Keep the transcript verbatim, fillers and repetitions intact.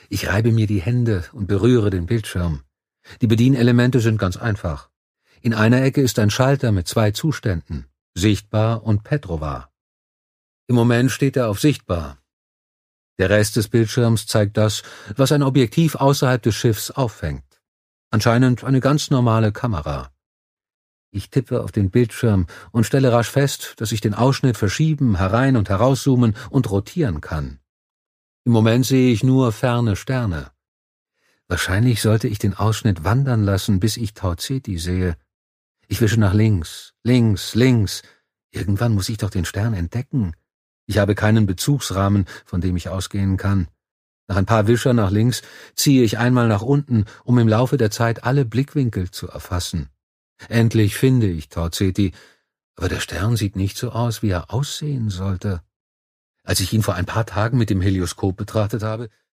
Ich reibe mir die Hände und berühre den Bildschirm. Die Bedienelemente sind ganz einfach. In einer Ecke ist ein Schalter mit zwei Zuständen, sichtbar und Petrova. Im Moment steht er auf sichtbar. Der Rest des Bildschirms zeigt das, was ein Objektiv außerhalb des Schiffs auffängt. Anscheinend eine ganz normale Kamera. Ich tippe auf den Bildschirm und stelle rasch fest, dass ich den Ausschnitt verschieben, herein- und herauszoomen und rotieren kann. Im Moment sehe ich nur ferne Sterne. Wahrscheinlich sollte ich den Ausschnitt wandern lassen, bis ich Tau Ceti sehe. Ich wische nach links, links, links. Irgendwann muss ich doch den Stern entdecken. Ich habe keinen Bezugsrahmen, von dem ich ausgehen kann. Nach ein paar Wischer nach links ziehe ich einmal nach unten, um im Laufe der Zeit alle Blickwinkel zu erfassen. Endlich finde ich Tau Ceti, aber der Stern sieht nicht so aus, wie er aussehen sollte. Als ich ihn vor ein paar Tagen mit dem Helioskop betrachtet habe,